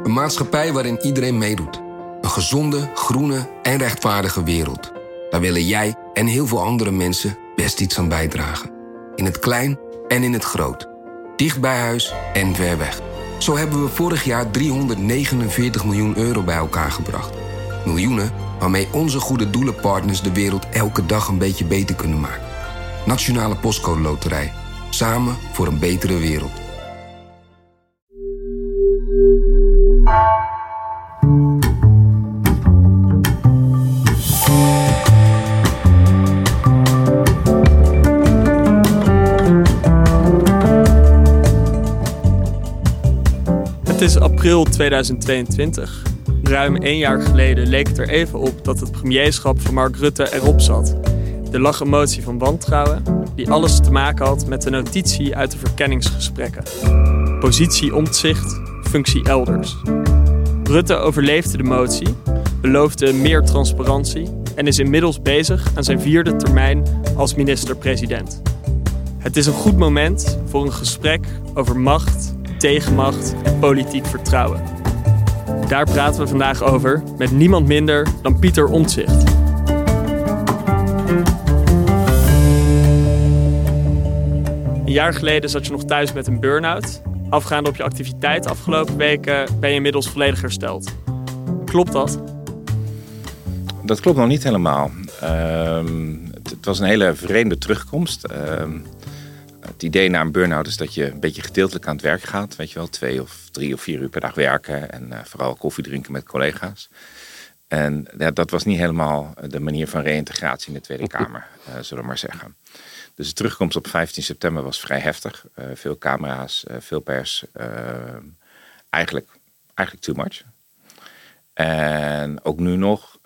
Een maatschappij waarin iedereen meedoet. Een gezonde, groene en rechtvaardige wereld. Daar willen jij en heel veel andere mensen best iets aan bijdragen. In het klein en in het groot. Dicht bij huis en ver weg. Zo hebben we vorig jaar 349 miljoen euro bij elkaar gebracht. Miljoenen waarmee onze goede doelenpartners de wereld elke dag een beetje beter kunnen maken. Nationale Postcode Loterij. Samen voor een betere wereld. Het is april 2022. Ruim 1 jaar geleden leek het er even op dat het premierschap van Mark Rutte erop zat. Er lag een motie van wantrouwen die alles te maken had met de notitie uit de verkenningsgesprekken. Positie Omtzigt, functie elders. Rutte overleefde de motie, beloofde meer transparantie en is inmiddels bezig aan zijn 4e termijn als minister-president. Het is een goed moment voor een gesprek over macht, tegenmacht en politiek vertrouwen. Daar praten we vandaag over met niemand minder dan Pieter Omtzigt. Een jaar geleden zat je nog thuis met een burn-out. Afgaande op je activiteit afgelopen weken ben je inmiddels volledig hersteld. Klopt dat? Dat klopt nog niet helemaal. Het was een hele vreemde terugkomst. Het idee na een burn-out is dat je een beetje gedeeltelijk aan het werk gaat. Weet je wel, 2 of 3 of 4 uur per dag werken. En vooral koffie drinken met collega's. En dat was niet helemaal de manier van reïntegratie in de Tweede Kamer, zullen we maar zeggen. Dus de terugkomst op 15 september was vrij heftig. Veel camera's, veel pers. Eigenlijk too much. En ook nu nog.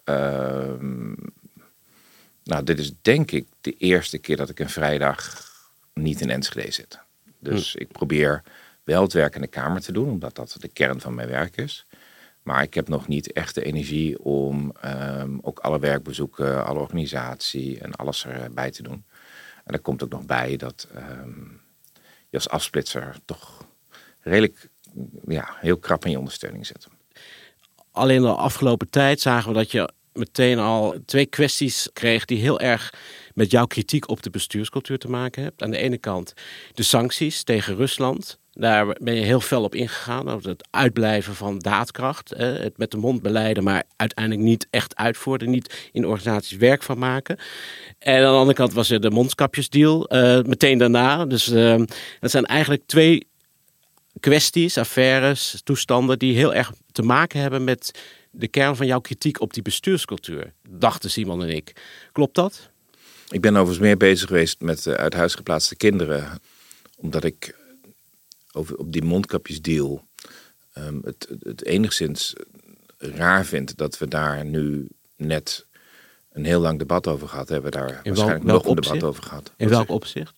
Dit is denk ik de eerste keer dat ik een vrijdag niet in Enschede zit. Dus ik probeer wel het werk in de Kamer te doen, omdat dat de kern van mijn werk is. Maar ik heb nog niet echt de energie om ook alle werkbezoeken, alle organisatie en alles erbij te doen. En er komt ook nog bij dat je als afsplitser toch redelijk heel krap in je ondersteuning zit. Al in de afgelopen tijd zagen we dat je meteen al 2 kwesties kreeg die heel erg met jouw kritiek op de bestuurscultuur te maken hebt. Aan de ene kant de sancties tegen Rusland. Daar ben je heel fel op ingegaan. Over het uitblijven van daadkracht. Het met de mond beleiden, maar uiteindelijk niet echt uitvoeren. Niet in organisaties werk van maken. En aan de andere kant was er de mondkapjesdeal. Meteen daarna. Dus dat zijn eigenlijk 2 kwesties, affaires, toestanden die heel erg te maken hebben met de kern van jouw kritiek op die bestuurscultuur. Dachten Simon en ik. Klopt dat? Ik ben overigens meer bezig geweest met uit huis geplaatste kinderen. Omdat ik op die mondkapjesdeal het enigszins raar vind dat we daar nu net een heel lang debat over gehad hebben. Daar waarschijnlijk nog een debat over gehad. In welk opzicht?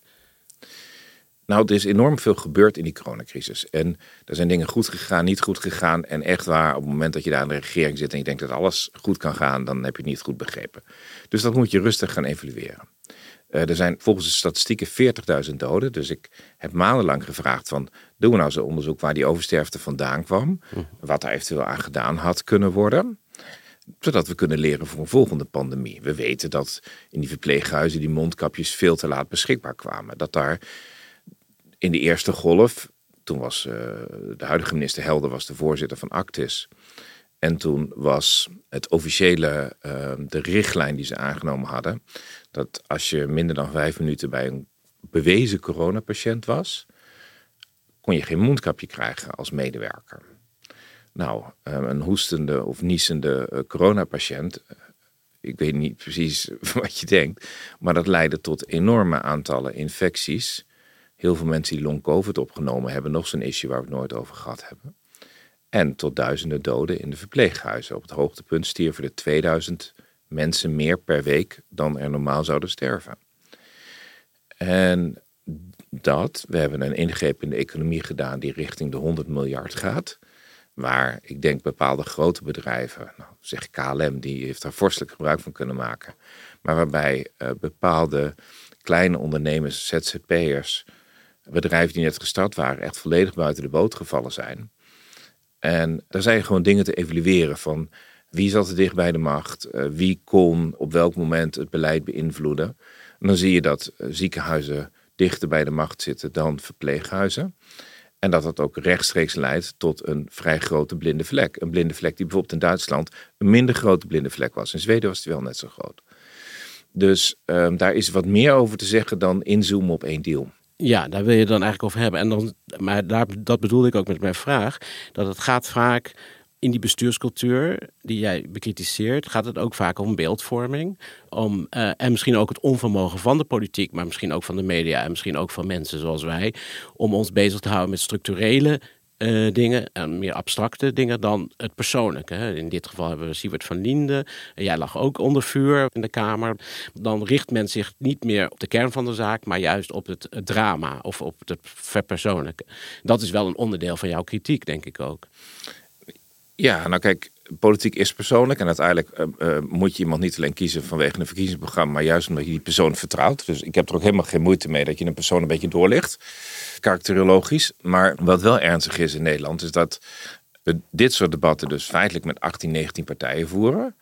Nou, er is enorm veel gebeurd in die coronacrisis. En er zijn dingen goed gegaan, niet goed gegaan. En echt waar, op het moment dat je daar in de regering zit en je denkt dat alles goed kan gaan, dan heb je het niet goed begrepen. Dus dat moet je rustig gaan evalueren. Er zijn volgens de statistieken 40.000 doden. Dus ik heb maandenlang gevraagd van, doen we nou zo'n onderzoek waar die oversterfte vandaan kwam? Wat daar eventueel aan gedaan had kunnen worden? Zodat we kunnen leren voor een volgende pandemie. We weten dat in die verpleeghuizen die mondkapjes veel te laat beschikbaar kwamen. Dat daar in de eerste golf, toen was de huidige minister Helder was de voorzitter van Actis. En toen was het officiële, de richtlijn die ze aangenomen hadden, dat als je minder dan 5 minuten bij een bewezen coronapatiënt was, kon je geen mondkapje krijgen als medewerker. Nou, een hoestende of niesende coronapatiënt, ik weet niet precies wat je denkt, maar dat leidde tot enorme aantallen infecties. Heel veel mensen die long-covid opgenomen hebben, nog zo'n issue waar we het nooit over gehad hebben. En tot duizenden doden in de verpleeghuizen. Op het hoogtepunt stierven er 2000 mensen meer per week dan er normaal zouden sterven. En we hebben een ingreep in de economie gedaan die richting de 100 miljard gaat. Waar ik denk bepaalde grote bedrijven, zeg KLM, die heeft daar vorstelijk gebruik van kunnen maken. Maar waarbij bepaalde kleine ondernemers, ZZP'ers, bedrijven die net gestart waren, echt volledig buiten de boot gevallen zijn. En daar zijn gewoon dingen te evalueren van wie zat er dicht bij de macht, wie kon op welk moment het beleid beïnvloeden. En dan zie je dat ziekenhuizen dichter bij de macht zitten dan verpleeghuizen. En dat dat ook rechtstreeks leidt tot een vrij grote blinde vlek. Een blinde vlek die bijvoorbeeld in Duitsland een minder grote blinde vlek was. In Zweden was die wel net zo groot. Dus daar is wat meer over te zeggen dan inzoomen op één deal. Ja, daar wil je dan eigenlijk over hebben. En dan, maar dat bedoelde ik ook met mijn vraag. Dat het gaat vaak in die bestuurscultuur die jij bekritiseert, gaat het ook vaak om beeldvorming. En misschien ook het onvermogen van de politiek, maar misschien ook van de media en misschien ook van mensen zoals wij, om ons bezig te houden met structurele dingen en meer abstracte dingen dan het persoonlijke. Hè. In dit geval hebben we Siewert van Liende. Jij lag ook onder vuur in de Kamer. Dan richt men zich niet meer op de kern van de zaak, maar juist op het drama of op het verpersoonlijke. Dat is wel een onderdeel van jouw kritiek, denk ik ook. Ja, nou kijk, politiek is persoonlijk. En uiteindelijk moet je iemand niet alleen kiezen vanwege een verkiezingsprogramma, maar juist omdat je die persoon vertrouwt. Dus ik heb er ook helemaal geen moeite mee dat je een persoon een beetje doorlicht. Karakterologisch. Maar wat wel ernstig is in Nederland, is dat we dit soort debatten dus feitelijk met 18, 19 partijen voeren.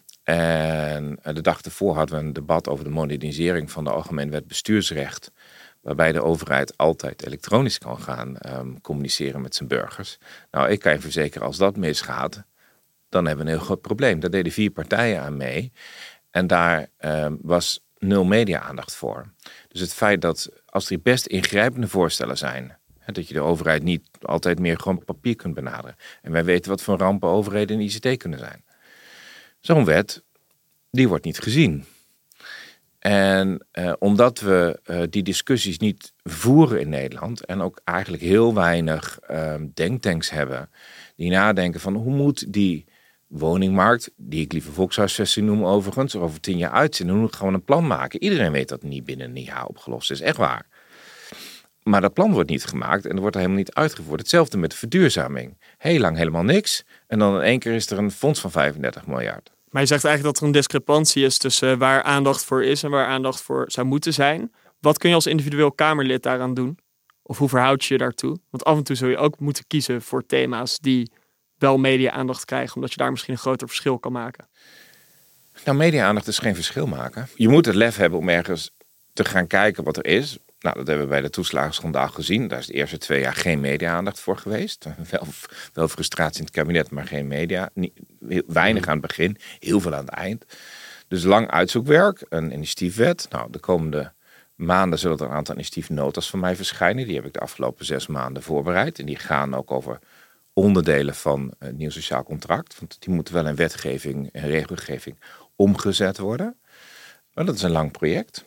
En de dag ervoor hadden we een debat over de modernisering van de Algemene Wet Bestuursrecht, waarbij de overheid altijd elektronisch kan gaan communiceren met zijn burgers. Nou, ik kan je verzekeren, als dat misgaat, dan hebben we een heel groot probleem. Daar deden 4 partijen aan mee. En daar was 0 media-aandacht voor. Dus het feit dat, als er best ingrijpende voorstellen zijn, dat je de overheid niet altijd meer gewoon op papier kunt benaderen. En wij weten wat voor rampen overheden in ICT kunnen zijn. Zo'n wet, die wordt niet gezien. En omdat we die discussies niet voeren in Nederland en ook eigenlijk heel weinig denktanks hebben die nadenken van hoe moet die woningmarkt, die ik liever volkshuisvesting noem overigens, er over 10 jaar uitzien. Dan moet ik gewoon een plan maken. Iedereen weet dat het niet binnen een jaar opgelost is, echt waar. Maar dat plan wordt niet gemaakt en er wordt er helemaal niet uitgevoerd. Hetzelfde met de verduurzaming. Heel lang helemaal niks en dan in één keer is er een fonds van 35 miljard. Maar je zegt eigenlijk dat er een discrepantie is tussen waar aandacht voor is en waar aandacht voor zou moeten zijn. Wat kun je als individueel Kamerlid daaraan doen? Of hoe verhoud je je daartoe? Want af en toe zul je ook moeten kiezen voor thema's die wel media-aandacht krijgen, omdat je daar misschien een groter verschil kan maken. Nou, media-aandacht is geen verschil maken. Je moet het lef hebben om ergens te gaan kijken wat er is. Nou, dat hebben we bij de toeslagenschandaal gezien. Daar is de eerste 2 jaar geen media-aandacht voor geweest. Wel frustratie in het kabinet, maar geen media. Weinig aan het begin, heel veel aan het eind. Dus lang uitzoekwerk, een initiatiefwet. Nou, de komende maanden zullen er een aantal initiatiefnotas van mij verschijnen. Die heb ik de afgelopen 6 maanden voorbereid. En die gaan ook over onderdelen van het nieuw sociaal contract. Want die moeten wel in wetgeving en regelgeving omgezet worden. Maar dat is een lang project.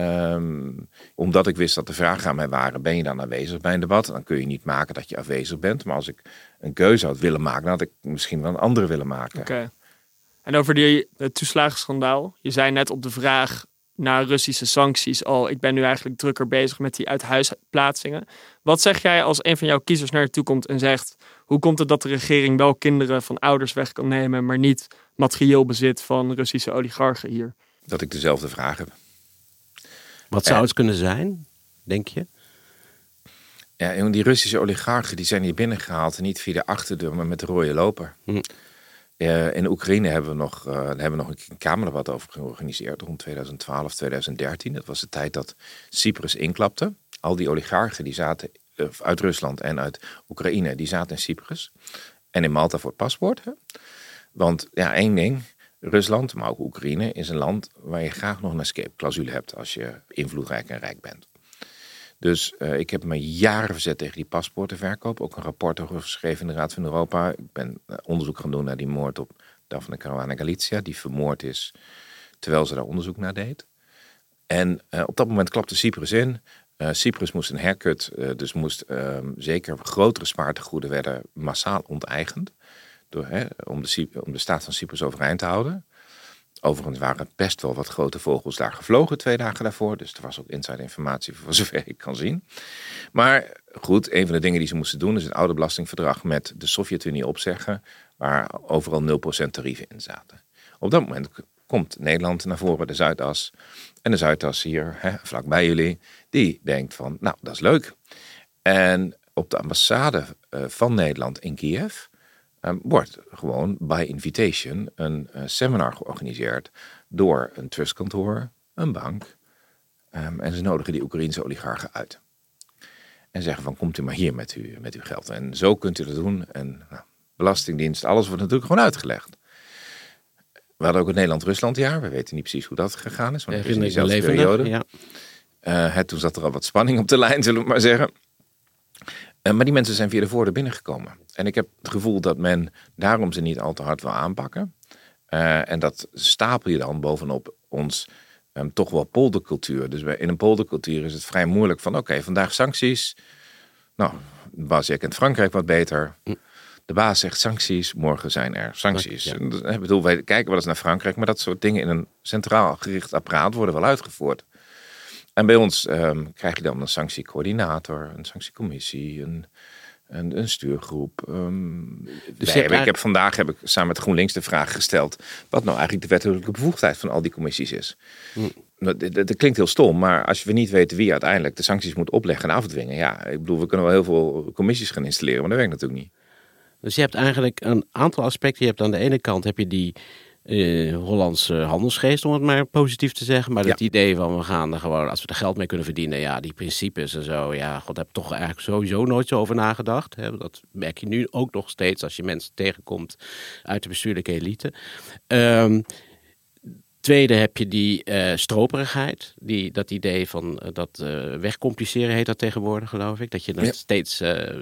Omdat ik wist dat de vragen aan mij waren, ben je dan aanwezig bij een debat? Dan kun je niet maken dat je afwezig bent. Maar als ik een keuze had willen maken, dan had ik misschien wel een andere willen maken. Oké. En over het toeslagenschandaal. Je zei net op de vraag naar Russische sancties al, ik ben nu eigenlijk drukker bezig met die uithuisplaatsingen. Wat zeg jij als een van jouw kiezers naar je toe komt en zegt, hoe komt het dat de regering wel kinderen van ouders weg kan nemen, maar niet materieel bezit van Russische oligarchen hier? Dat ik dezelfde vraag heb. Wat zou het kunnen zijn, denk je? Ja, die Russische oligarchen die zijn hier binnengehaald, niet via de achterdeur, maar met de rode loper. In Oekraïne hebben we nog een kamerdebat over georganiseerd rond 2012, 2013. Dat was de tijd dat Cyprus inklapte. Al die oligarchen die zaten uit Rusland en uit Oekraïne, die zaten in Cyprus. En in Malta voor het paspoort. Hè? Want ja, één ding, Rusland, maar ook Oekraïne, is een land waar je graag nog een escape-clausule hebt als je invloedrijk en rijk bent. Dus ik heb me jaren verzet tegen die paspoortenverkoop. Ook een rapport over geschreven in de Raad van Europa. Ik ben onderzoek gaan doen naar die moord op Daphne Caruana Galizia, die vermoord is terwijl ze daar onderzoek naar deed. En op dat moment klapte Cyprus in. Cyprus moest een haircut, dus moest zeker grotere spaartegoeden werden massaal onteigend. Om de staat van Cyprus overeind te houden. Overigens waren best wel wat grote vogels daar gevlogen 2 dagen daarvoor. Dus er was ook inside informatie voor zover ik kan zien. Maar goed, een van de dingen die ze moesten doen is het oude belastingverdrag met de Sovjet-Unie opzeggen, waar overal 0% tarieven in zaten. Op dat moment komt Nederland naar voren, de Zuidas. En de Zuidas hier, vlakbij jullie, die denkt van, nou, dat is leuk. En op de ambassade van Nederland in Kiev wordt gewoon by invitation een seminar georganiseerd door een trustkantoor, een bank. En ze nodigen die Oekraïense oligarchen uit. En zeggen van, komt u maar hier met uw geld. En zo kunt u dat doen. En Belastingdienst, alles wordt natuurlijk gewoon uitgelegd. We hadden ook het Nederland-Ruslandjaar. We weten niet precies hoe dat gegaan is. Want het is in diezelfde periode. Ja. Toen zat er al wat spanning op de lijn, zullen we maar zeggen. Maar die mensen zijn via de voordeur binnengekomen. En ik heb het gevoel dat men daarom ze niet al te hard wil aanpakken. En dat stapel je dan bovenop ons toch wel poldercultuur. Dus in een poldercultuur is het vrij moeilijk van oké, vandaag sancties. Nou, de baas jij kent Frankrijk wat beter. De baas zegt sancties, morgen zijn er sancties. Ja. Ik bedoel, wij kijken wel eens naar Frankrijk, maar dat soort dingen in een centraal gericht apparaat worden wel uitgevoerd. En bij ons krijg je dan een sanctiecoördinator, een sanctiecommissie, een stuurgroep. Vandaag heb ik samen met GroenLinks de vraag gesteld wat nou eigenlijk de wettelijke bevoegdheid van al die commissies is. Dat klinkt heel stom, maar als we niet weten wie uiteindelijk de sancties moet opleggen en afdwingen. Ja, ik bedoel, we kunnen wel heel veel commissies gaan installeren, maar dat werkt natuurlijk niet. Dus je hebt eigenlijk een aantal aspecten. Je hebt aan de ene kant heb je die Hollandse handelsgeest, om het maar positief te zeggen. Maar het idee van we gaan er gewoon, als we er geld mee kunnen verdienen, ja, die principes en zo. Ja, god, daar heb ik toch eigenlijk sowieso nooit zo over nagedacht. Hè. Dat merk je nu ook nog steeds als je mensen tegenkomt uit de bestuurlijke elite. Tweede heb je die stroperigheid. Dat idee van dat wegcompliceren heet dat tegenwoordig, geloof ik. Dat je dat steeds...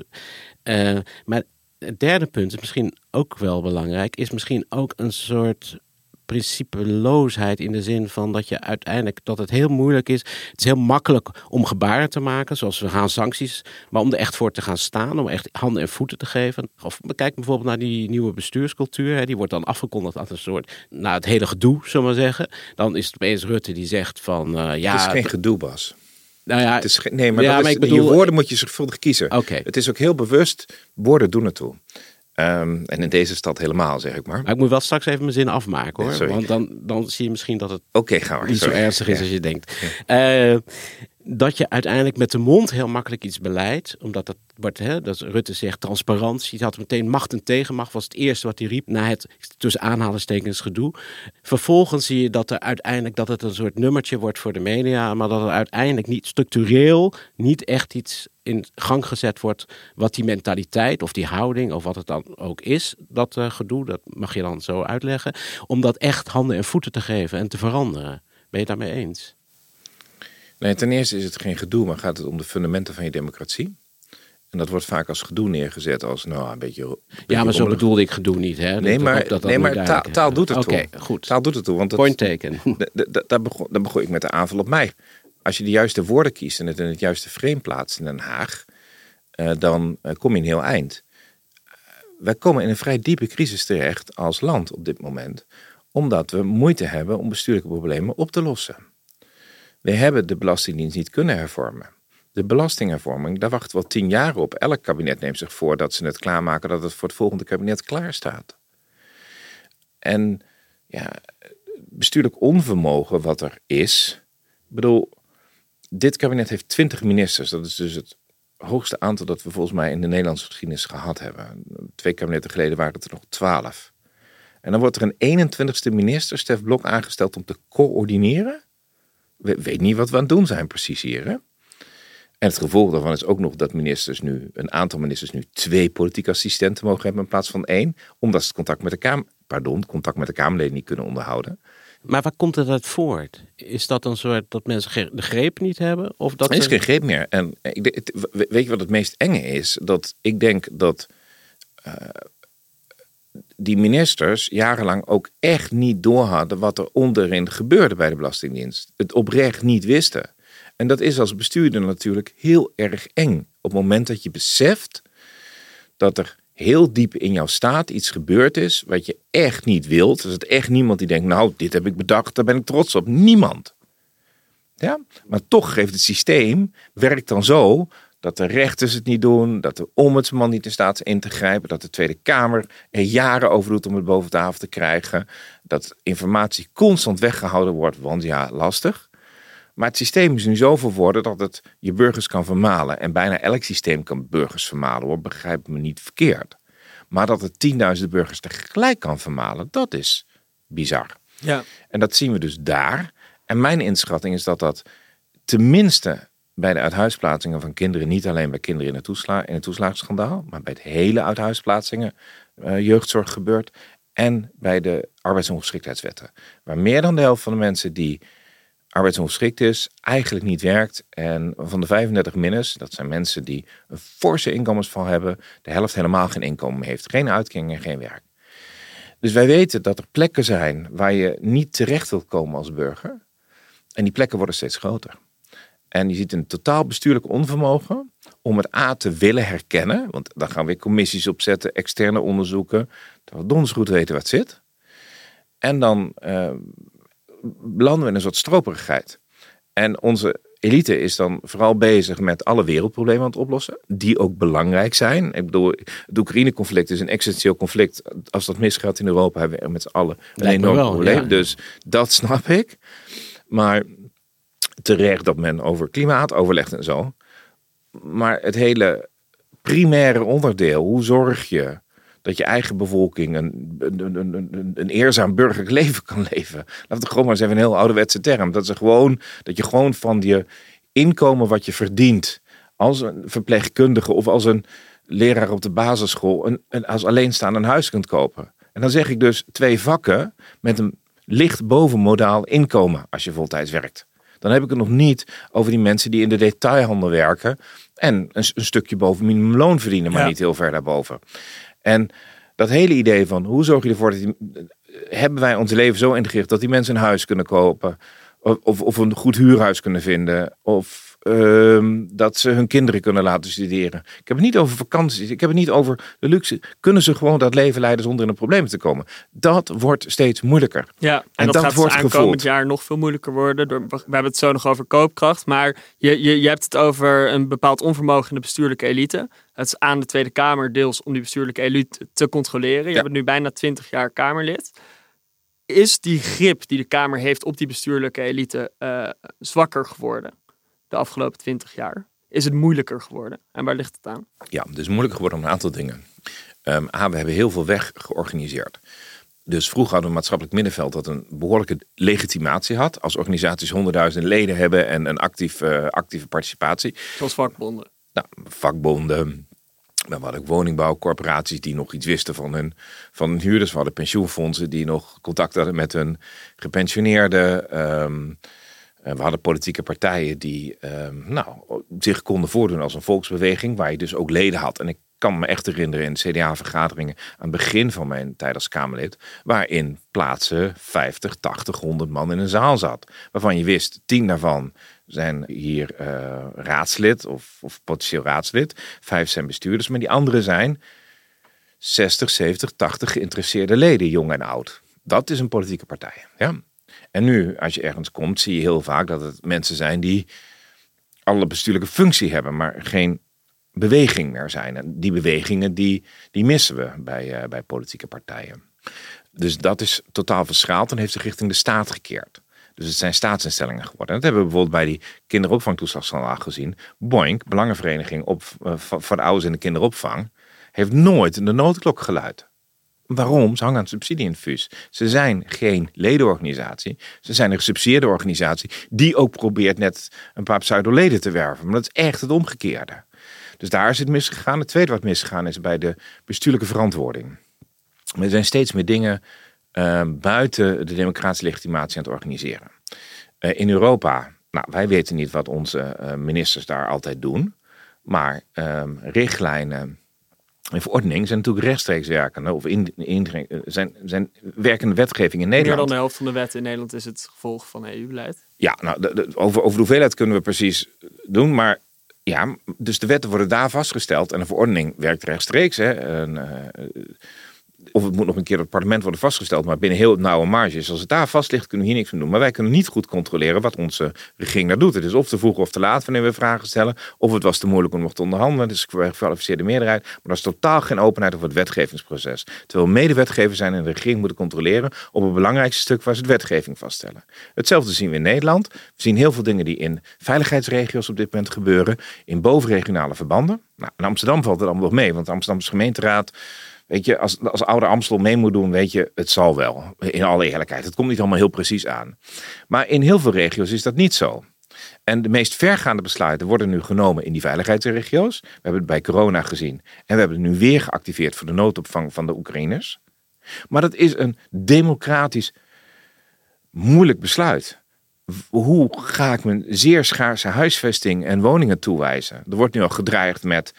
maar het derde punt is misschien ook wel belangrijk, is misschien ook een soort principeloosheid in de zin van dat je uiteindelijk, dat het heel moeilijk is. Het is heel makkelijk om gebaren te maken, zoals we gaan sancties, maar om er echt voor te gaan staan, om echt handen en voeten te geven. Of kijk bijvoorbeeld naar die nieuwe bestuurscultuur, hè, die wordt dan afgekondigd als een soort, het hele gedoe, zullen we maar zeggen. Dan is het opeens Rutte die zegt van, Het is geen gedoe, Bas. Nou ja, het is ik bedoel, je woorden moet je zorgvuldig kiezen. Okay. Het is ook heel bewust, woorden doen ertoe. En in deze stad helemaal, zeg ik maar. Maar ik moet wel straks even mijn zin afmaken, hoor. Want dan zie je misschien dat het niet zo ernstig is als je denkt. Ja. Dat je uiteindelijk met de mond heel makkelijk iets beleidt. Omdat dat wordt, dat Rutte zegt transparantie. Hij had meteen macht en tegenmacht. Was het eerste wat hij riep na het tussen aanhalingstekens gedoe. Vervolgens zie je dat er uiteindelijk dat het een soort nummertje wordt voor de media. Maar dat er uiteindelijk niet structureel niet echt iets in gang gezet wordt wat die mentaliteit of die houding of wat het dan ook is, dat gedoe, dat mag je dan zo uitleggen, om dat echt handen en voeten te geven en te veranderen. Ben je het daarmee eens? Nee, ten eerste is het geen gedoe, maar gaat het om de fundamenten van je democratie. En dat wordt vaak als gedoe neergezet als een beetje ja, maar zo bedoelde ik gedoe niet. Hè? Maar taal doet het toe. Oké, goed. Taal doet het toe. Want point taken. Daar begon ik met de aanval op mij. Als je de juiste woorden kiest en het in het juiste frame plaatst in Den Haag, dan kom je een heel eind. Wij komen in een vrij diepe crisis terecht als land op dit moment, omdat we moeite hebben om bestuurlijke problemen op te lossen. We hebben de Belastingdienst niet kunnen hervormen. De belastinghervorming, daar wachten we al 10 jaar op. Elk kabinet neemt zich voor dat ze het klaarmaken dat het voor het volgende kabinet klaar staat. En bestuurlijk onvermogen wat er is. Ik bedoel, dit kabinet heeft 20 ministers. Dat is dus het hoogste aantal dat we volgens mij in de Nederlandse geschiedenis gehad hebben. 2 kabinetten geleden waren het er nog 12. En dan wordt er een 21ste minister, Stef Blok, aangesteld om te coördineren. We weten niet wat we aan het doen zijn precies hier. Hè? En het gevolg daarvan is ook nog dat een aantal ministers nu 2 politieke assistenten mogen hebben in plaats van 1. Omdat ze contact met de Kamerleden niet kunnen onderhouden. Maar waar komt het uit voort? Is dat een soort dat mensen de greep niet hebben? Of dat er is geen greep meer. En weet je wat het meest enge is? Dat ik denk dat die ministers jarenlang ook echt niet doorhadden wat er onderin gebeurde bij de Belastingdienst. Het oprecht niet wisten. En dat is als bestuurder natuurlijk heel erg eng. Op het moment dat je beseft dat er heel diep in jouw staat iets gebeurd is wat je echt niet wilt. Er is echt niemand die denkt, nou, dit heb ik bedacht, daar ben ik trots op. Niemand. Ja? Maar toch geeft het systeem, werkt dan zo dat de rechters het niet doen, dat de ombudsman niet in staat is in te grijpen, dat de Tweede Kamer er jaren over doet om het boven tafel te krijgen, dat informatie constant weggehouden wordt, want ja, lastig. Maar het systeem is nu zo verworden dat het je burgers kan vermalen. En bijna elk systeem kan burgers vermalen, hoor. Begrijp me niet verkeerd. Maar dat het 10.000 burgers tegelijk kan vermalen, dat is bizar. Ja. En dat zien we dus daar. En mijn inschatting is dat tenminste bij de uithuisplaatsingen van kinderen, niet alleen bij kinderen in het toeslagenschandaal, maar bij het hele uithuisplaatsingen jeugdzorg gebeurt. En bij de arbeidsongeschiktheidswetten. Waar meer dan de helft van de mensen die arbeidsongeschikt is, eigenlijk niet werkt. En van de 35 minners, dat zijn mensen die een forse inkomensval hebben, de helft helemaal geen inkomen meer heeft. Geen uitkering en geen werk. Dus wij weten dat er plekken zijn waar je niet terecht wilt komen als burger. En die plekken worden steeds groter. En je ziet een totaal bestuurlijk onvermogen om het te willen herkennen. Want dan gaan we weer commissies opzetten, externe onderzoeken. Dat we donders goed weten wat zit. En dan belanden we in een soort stroperigheid. En onze elite is dan vooral bezig met alle wereldproblemen aan het oplossen. Die ook belangrijk zijn. Ik bedoel, het Oekraïne-conflict is een essentieel conflict. Als dat misgaat in Europa hebben we er met z'n allen een enorm probleem. Ja. Dus dat snap ik. Maar terecht dat men over klimaat overlegt en zo. Maar het hele primaire onderdeel, hoe zorg je dat je eigen bevolking een eerzaam burgerlijk leven kan leven. Laten we gewoon maar eens even een heel ouderwetse term. Dat je gewoon van je inkomen wat je verdient als een verpleegkundige of als een leraar op de basisschool als alleenstaande een huis kunt kopen. En dan zeg ik dus 2 vakken met een licht bovenmodaal inkomen als je voltijds werkt. Dan heb ik het nog niet over die mensen die in de detailhandel werken en een stukje boven minimumloon verdienen, maar niet heel ver daarboven. En dat hele idee van hoe zorg je ervoor dat hebben wij ons leven zo ingericht dat die mensen een huis kunnen kopen of een goed huurhuis kunnen vinden of dat ze hun kinderen kunnen laten studeren. Ik heb het niet over vakanties, ik heb het niet over de luxe. Kunnen ze gewoon dat leven leiden zonder in een probleem te komen? Dat wordt steeds moeilijker. Ja, en dat gaat het aankomend jaar nog veel moeilijker worden. We hebben het zo nog over koopkracht, maar je hebt het over een bepaald onvermogen in de bestuurlijke elite. Het is aan de Tweede Kamer deels om die bestuurlijke elite te controleren. Je bent nu bijna 20 jaar Kamerlid. Is die grip die de Kamer heeft op die bestuurlijke elite zwakker geworden de afgelopen 20 jaar? Is het moeilijker geworden? En waar ligt het aan? Ja, het is moeilijker geworden om een aantal dingen. We hebben heel veel weg georganiseerd. Dus vroeger hadden we een maatschappelijk middenveld dat een behoorlijke legitimatie had. Als organisaties 100.000 leden hebben en een actieve participatie. Zoals vakbonden. Nou, vakbonden. We hadden ook woningbouwcorporaties die nog iets wisten van hun huurders. We hadden pensioenfondsen die nog contact hadden met hun gepensioneerden. We hadden politieke partijen die zich konden voordoen als een volksbeweging. Waar je dus ook leden had. En ik kan me echt herinneren in CDA-vergaderingen aan het begin van mijn tijd als Kamerlid. Waarin plaatsen 50, 80, 100 man in een zaal zat. Waarvan je wist, 10 daarvan zijn hier raadslid of potentieel raadslid. 5 zijn bestuurders, maar die anderen zijn 60, 70, 80 geïnteresseerde leden, jong en oud. Dat is een politieke partij. Ja? En nu, als je ergens komt, zie je heel vaak dat het mensen zijn die alle bestuurlijke functie hebben, maar geen beweging meer zijn. En die bewegingen die missen we bij politieke partijen. Dus dat is totaal verschaald en heeft zich richting de staat gekeerd. Dus het zijn staatsinstellingen geworden. En dat hebben we bijvoorbeeld bij die kinderopvangtoeslagsschandaal gezien. Boink, Belangenvereniging voor de ouders in de kinderopvang, heeft nooit de noodklok geluid. Waarom? Ze hangen aan het subsidieinfuus. Ze zijn geen ledenorganisatie. Ze zijn een gesubsidieerde organisatie die ook probeert net een paar pseudoleden te werven. Maar dat is echt het omgekeerde. Dus daar is het misgegaan. Het tweede wat misgegaan is bij de bestuurlijke verantwoording. Er zijn steeds meer dingen buiten de democratische legitimatie aan het organiseren. In Europa, wij weten niet wat onze ministers daar altijd doen. Maar richtlijnen en verordeningen zijn natuurlijk rechtstreeks werkende of zijn werkende wetgeving in Nederland. Meer dan de helft van de wetten in Nederland is het gevolg van EU-beleid. Ja, over de hoeveelheid kunnen we precies doen, maar ja, dus de wetten worden daar vastgesteld en een verordening werkt rechtstreeks. Of het moet nog een keer door het parlement worden vastgesteld, maar binnen heel nauwe marges. Als het daar vast ligt, kunnen we hier niks mee doen. Maar wij kunnen niet goed controleren wat onze regering daar doet. Het is of te vroeg of te laat wanneer we vragen stellen. Of het was te moeilijk om nog te onderhandelen. Dus gekwalificeerde meerderheid. Maar er is totaal geen openheid over het wetgevingsproces. Terwijl we medewetgever zijn en de regering moeten controleren op het belangrijkste stuk waar ze het wetgeving vaststellen. Hetzelfde zien we in Nederland. We zien heel veel dingen die in veiligheidsregio's op dit moment gebeuren. In bovenregionale verbanden. Nou, in Amsterdam valt het allemaal nog mee. Want de Amsterdamse gemeenteraad weet je, als oude Amstel mee moet doen, weet je, het zal wel. In alle eerlijkheid. Het komt niet allemaal heel precies aan. Maar in heel veel regio's is dat niet zo. En de meest vergaande besluiten worden nu genomen in die veiligheidsregio's. We hebben het bij corona gezien. En we hebben het nu weer geactiveerd voor de noodopvang van de Oekraïners. Maar dat is een democratisch moeilijk besluit. Hoe ga ik mijn zeer schaarse huisvesting en woningen toewijzen? Er wordt nu al gedreigd met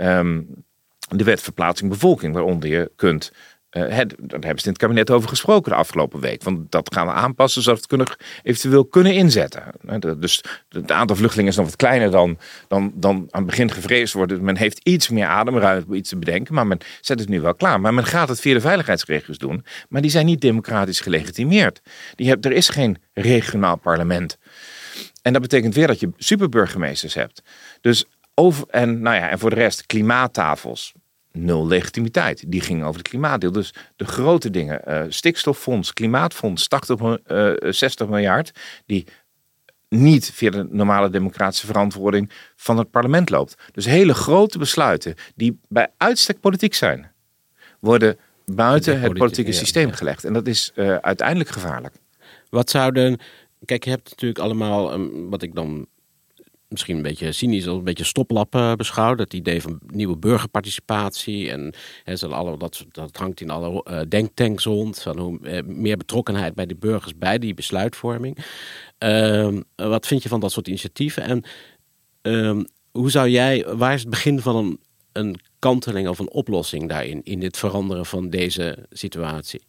de wet verplaatsing bevolking, waaronder je kunt. Daar hebben ze in het kabinet over gesproken de afgelopen week. Want dat gaan we aanpassen zodat we het eventueel kunnen inzetten. Dus het aantal vluchtelingen is nog wat kleiner dan aan het begin gevreesd wordt. Men heeft iets meer ademruimte om iets te bedenken. Maar men zet het nu wel klaar. Maar men gaat het via de veiligheidsregio's doen. Maar die zijn niet democratisch gelegitimeerd. Er is geen regionaal parlement. En dat betekent weer dat je superburgemeesters hebt. Dus en voor de rest klimaattafels. 0 legitimiteit. Die ging over het klimaatdeel. Dus de grote dingen, stikstoffonds, klimaatfonds, 60 miljard, die niet via de normale democratische verantwoording van het parlement loopt. Dus hele grote besluiten die bij uitstek politiek zijn, worden buiten het politieke systeem gelegd. En dat is uiteindelijk gevaarlijk. Kijk, je hebt natuurlijk allemaal, wat ik dan misschien een beetje cynisch als een beetje stoplap beschouwd. Het idee van nieuwe burgerparticipatie. En dat hangt in alle denktanks rond. Van hoe meer betrokkenheid bij de burgers bij die besluitvorming. Wat vind je van dat soort initiatieven? En waar is het begin van een kanteling of een oplossing daarin? In dit veranderen van deze situatie?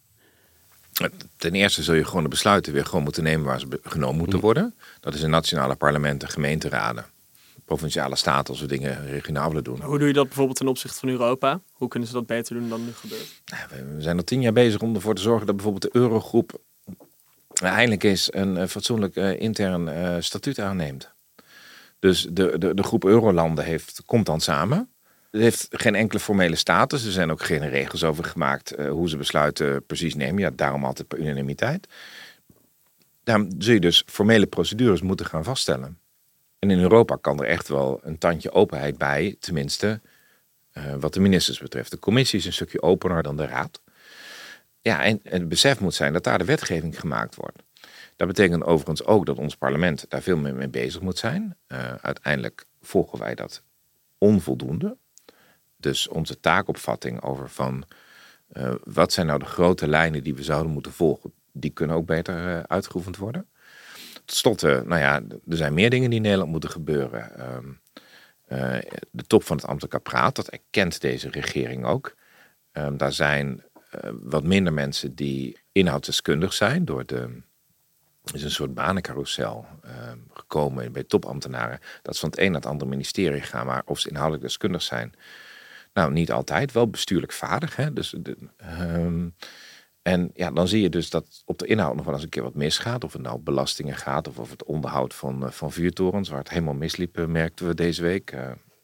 Ten eerste zul je gewoon de besluiten weer gewoon moeten nemen waar ze genomen moeten worden. Dat is in nationale parlementen, gemeenteraden, provinciale staten als we dingen regionaal willen doen. Hoe doe je dat bijvoorbeeld ten opzichte van Europa? Hoe kunnen ze dat beter doen dan nu gebeurt? We zijn al 10 jaar bezig om ervoor te zorgen dat bijvoorbeeld de Eurogroep eindelijk eens een fatsoenlijk intern statuut aanneemt. Dus de groep Eurolanden komt dan samen. Het heeft geen enkele formele status. Er zijn ook geen regels over gemaakt hoe ze besluiten precies nemen. Ja, daarom altijd per unanimiteit. Daarom zul je dus formele procedures moeten gaan vaststellen. En in Europa kan er echt wel een tandje openheid bij, tenminste wat de ministers betreft. De commissie is een stukje opener dan de raad. Ja, en het besef moet zijn dat daar de wetgeving gemaakt wordt. Dat betekent overigens ook dat ons parlement daar veel meer mee bezig moet zijn. Uiteindelijk volgen wij dat onvoldoende. Dus onze taakopvatting over van wat zijn nou de grote lijnen die we zouden moeten volgen, die kunnen ook beter uitgeoefend worden. Tot slot, er zijn meer dingen die in Nederland moeten gebeuren. De top van het ambtelijk apparaat, dat erkent deze regering ook. Daar zijn wat minder mensen die inhoudsdeskundig zijn. Er is een soort banencarousel gekomen bij topambtenaren. Dat ze van het een naar het andere ministerie gaan, maar of ze inhoudelijk deskundig zijn. Nou, niet altijd, wel bestuurlijk vaardig. Hè? En dan zie je dus dat op de inhoud nog wel eens een keer wat misgaat. Of het nou belastingen gaat of het onderhoud van vuurtorens. Waar het helemaal misliep, merkten we deze week.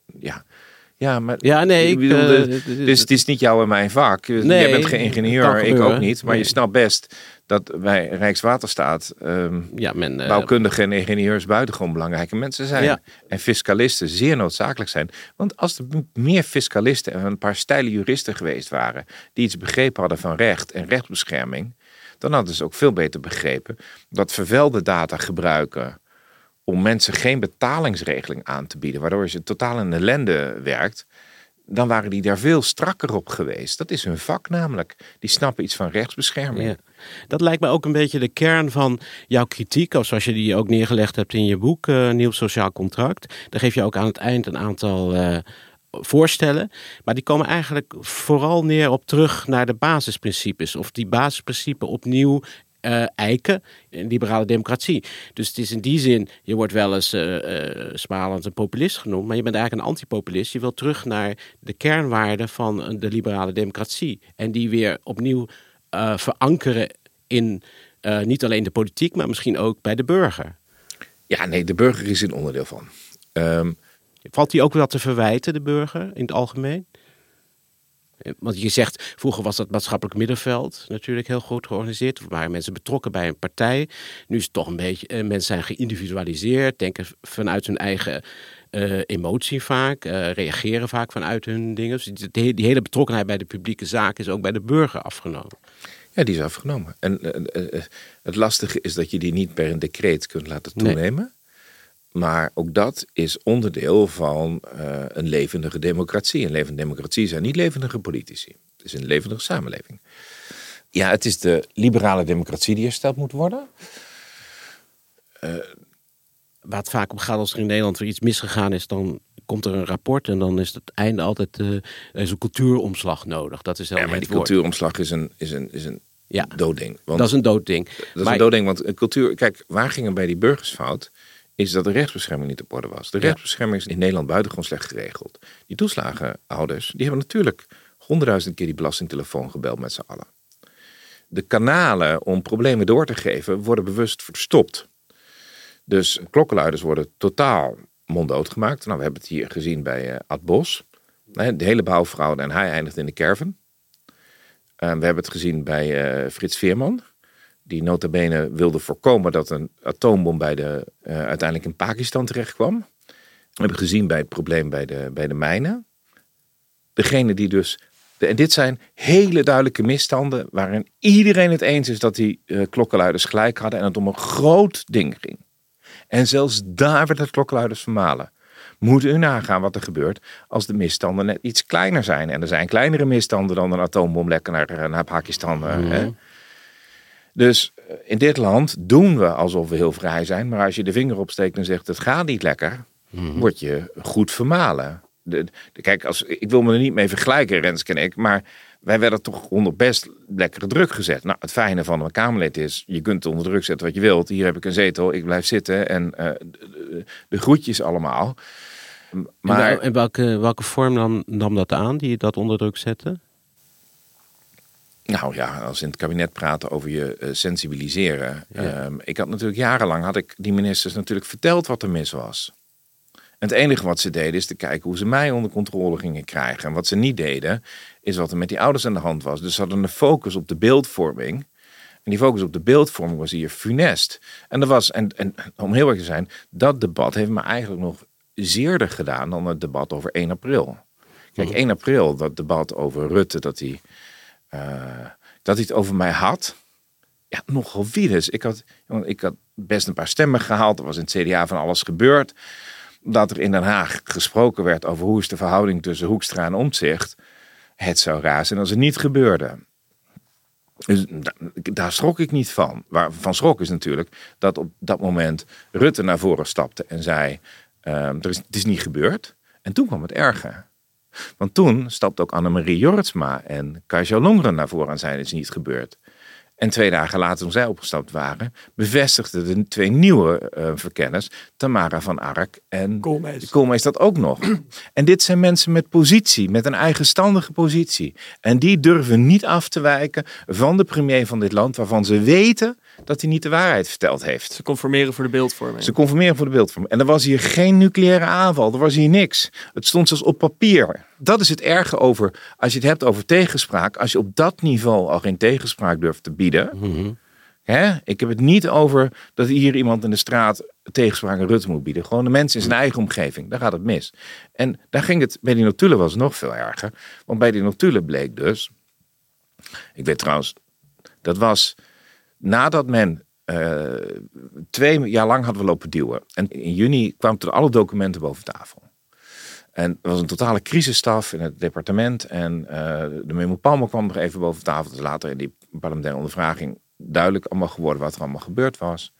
Dus het is niet jouw en mijn vak. Nee, jij bent geen ingenieur, ik ook niet. Maar je snapt best dat bij Rijkswaterstaat bouwkundigen en ingenieurs buitengewoon belangrijke mensen zijn. Ja. En fiscalisten zeer noodzakelijk zijn. Want als er meer fiscalisten en een paar steile juristen geweest waren die iets begrepen hadden van recht en rechtsbescherming, dan hadden ze ook veel beter begrepen dat vervuilde data gebruiken om mensen geen betalingsregeling aan te bieden, waardoor je totaal in ellende werkt, dan waren die daar veel strakker op geweest. Dat is hun vak namelijk. Die snappen iets van rechtsbescherming. Ja. Dat lijkt me ook een beetje de kern van jouw kritiek, zoals je die ook neergelegd hebt in je boek, Nieuw Sociaal Contract. Daar geef je ook aan het eind een aantal voorstellen. Maar die komen eigenlijk vooral neer op terug naar de basisprincipes. Of die basisprincipes opnieuw eiken in liberale democratie. Dus het is in die zin, je wordt wel eens smalend een populist genoemd, maar je bent eigenlijk een antipopulist. Je wilt terug naar de kernwaarden van de liberale democratie. En die weer opnieuw verankeren in niet alleen de politiek, maar misschien ook bij de burger. Ja, nee, de burger is een onderdeel van. Valt die ook wel te verwijten, de burger, in het algemeen? Want je zegt, vroeger was dat maatschappelijk middenveld natuurlijk heel goed georganiseerd. Er waren mensen betrokken bij een partij. Nu is het toch een beetje, mensen zijn geïndividualiseerd, denken vanuit hun eigen emotie vaak, reageren vaak vanuit hun dingen. Dus die hele betrokkenheid bij de publieke zaak is ook bij de burger afgenomen. Ja, die is afgenomen. En het lastige is dat je die niet per een decreet kunt laten toenemen. Nee. Maar ook dat is onderdeel van een levendige democratie. Een levende democratie zijn niet levendige politici. Het is een levendige samenleving. Ja, het is de liberale democratie die hersteld moet worden. Waar het vaak om gaat als er in Nederland weer iets misgegaan is, dan komt er een rapport en dan is het einde altijd is een cultuuromslag nodig. Dat is ja, maar die cultuuromslag is een doodding. Want dat is een doodding. Dat is een doodding, want cultuur... Kijk, waar ging het bij die burgers fout? Is dat de rechtsbescherming niet op orde was. De rechtsbescherming is in Nederland buitengewoon slecht geregeld. Die toeslagenhouders, die hebben natuurlijk 100.000 keer die belastingtelefoon gebeld met z'n allen. De kanalen om problemen door te geven worden bewust verstopt. Dus klokkenluiders worden totaal monddood gemaakt. Nou, we hebben het hier gezien bij Ad Bos. De hele bouwfraude en hij eindigt in de Kerven. We hebben het gezien bij Frits Veerman. Die nota bene wilde voorkomen dat een atoombom uiteindelijk in Pakistan terecht kwam. We hebben gezien bij het probleem bij de mijnen. Degene die dus... En dit zijn hele duidelijke misstanden waarin iedereen het eens is dat die klokkenluiders gelijk hadden en het om een groot ding ging. En zelfs daar werd het klokkenluiders vermalen. Moet u nagaan wat er gebeurt als de misstanden net iets kleiner zijn. En er zijn kleinere misstanden dan een atoombomlekken naar Pakistan. Hè? Dus in dit land doen we alsof we heel vrij zijn. Maar als je de vinger opsteekt en zegt het gaat niet lekker, word je goed vermalen. Kijk, ik wil me er niet mee vergelijken, Renske en ik, maar wij werden toch onder best lekkere druk gezet. Nou, het fijne van een Kamerlid is, je kunt onder druk zetten wat je wilt. Hier heb ik een zetel, ik blijf zitten en de groetjes allemaal. Maar, en welke vorm nam dat aan, die dat onder druk zette? Nou ja, als in het kabinet praten over je sensibiliseren. Ja. Ik had natuurlijk jarenlang, die ministers natuurlijk verteld wat er mis was. En het enige wat ze deden is te kijken hoe ze mij onder controle gingen krijgen. En wat ze niet deden, is wat er met die ouders aan de hand was. Dus ze hadden een focus op de beeldvorming. En die focus op de beeldvorming was hier funest. En om heel erg te zijn, dat debat heeft me eigenlijk nog zeerder gedaan dan het debat over 1 april. Kijk, 1 april, dat debat over Rutte, dat hij het over mij had. Ja, nogal virus. Ik had best een paar stemmen gehaald. Er was in het CDA van alles gebeurd. Dat er in Den Haag gesproken werd over hoe is de verhouding tussen Hoekstra en Omtzigt. Het zou raar zijn als het niet gebeurde. Dus daar schrok ik niet van. Waarvan schrok is natuurlijk dat op dat moment Rutte naar voren stapte en zei, het is niet gebeurd. En toen kwam het erger. Want toen stapte ook Annemarie Jorritsma en Kajsa Longren naar voren en zeiden het is niet gebeurd. En 2 dagen later, toen zij opgestapt waren, bevestigden de 2 nieuwe verkenners, Tamara van Ark en Koolmees dat ook nog. En dit zijn mensen met positie, met een eigenstandige positie. En die durven niet af te wijken van de premier van dit land, waarvan ze weten dat hij niet de waarheid verteld heeft. Ze conformeren voor de beeldvorming. En er was hier geen nucleaire aanval, er was hier niks. Het stond zelfs op papier. Dat is het erge over, als je het hebt over tegenspraak, als je op dat niveau al geen tegenspraak durft te bieden. Ik heb het niet over dat hier iemand in de straat tegenspraak aan Rutte moet bieden. Gewoon de mensen in zijn eigen omgeving. Daar gaat het mis. En daar ging het, bij die notulen was het nog veel erger. Want bij die notulen bleek dus, ik weet trouwens, dat was nadat men 2 jaar lang hadden we lopen duwen. En in juni kwamen er alle documenten boven tafel. En er was een totale crisisstaf in het departement. En de memo Palmer kwam nog even boven tafel. Dus later in die parlementaire ondervraging duidelijk allemaal geworden wat er allemaal gebeurd was.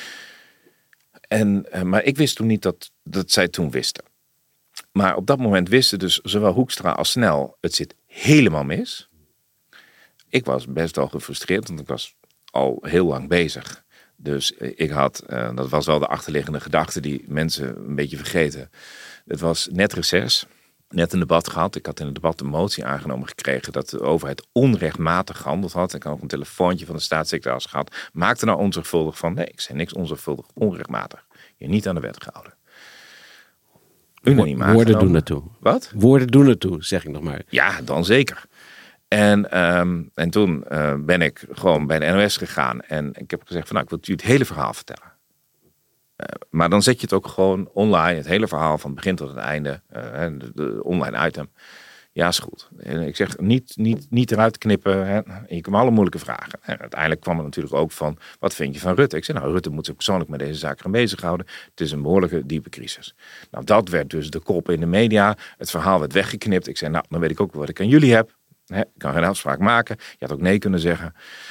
Maar ik wist toen niet dat zij toen wisten. Maar op dat moment wisten dus zowel Hoekstra als Snel, het zit helemaal mis. Ik was best wel gefrustreerd, want ik was al heel lang bezig. Dus ik had, dat was wel de achterliggende gedachte die mensen een beetje vergeten. Het was net reces, net een debat gehad. Ik had in het debat een motie aangenomen gekregen dat de overheid onrechtmatig gehandeld had. Ik had ook een telefoontje van de staatssecretaris gehad. Maak er nou onzorgvuldig van. Nee, ik zei niks onzorgvuldig, onrechtmatig. Je niet aan de wet gehouden. Unaniem aangenomen. Woorden doen ertoe. Wat? Woorden doen ertoe, zeg ik nog maar. Ja, dan zeker. En toen ben ik gewoon bij de NOS gegaan. En ik heb gezegd van, nou, ik wil u het hele verhaal vertellen. Maar dan zet je het ook gewoon online, het hele verhaal van het begin tot het einde, de online item. Ja, is goed. En ik zeg niet eruit knippen. Hè. Je kan alle moeilijke vragen. En uiteindelijk kwam het natuurlijk ook van, wat vind je van Rutte? Ik zei, Rutte moet zich persoonlijk met deze zaak gaan bezighouden. Het is een behoorlijke diepe crisis. Nou, dat werd dus de kop in de media. Het verhaal werd weggeknipt. Ik zei, dan weet ik ook wat ik aan jullie heb. Hè, ik kan geen afspraak maken. Je had ook nee kunnen zeggen.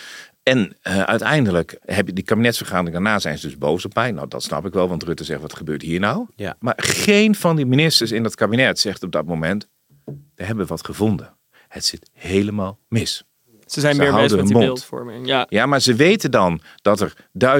En uiteindelijk heb je die kabinetsvergadering daarna zijn ze dus boos op mij. Nou, dat snap ik wel, want Rutte zegt, wat gebeurt hier nou? Ja. Maar geen van die ministers in dat kabinet zegt op dat moment, we hebben wat gevonden. Het zit helemaal mis. Ze zijn meer bezig met die beeldvorming. Ja, maar ze weten dan dat er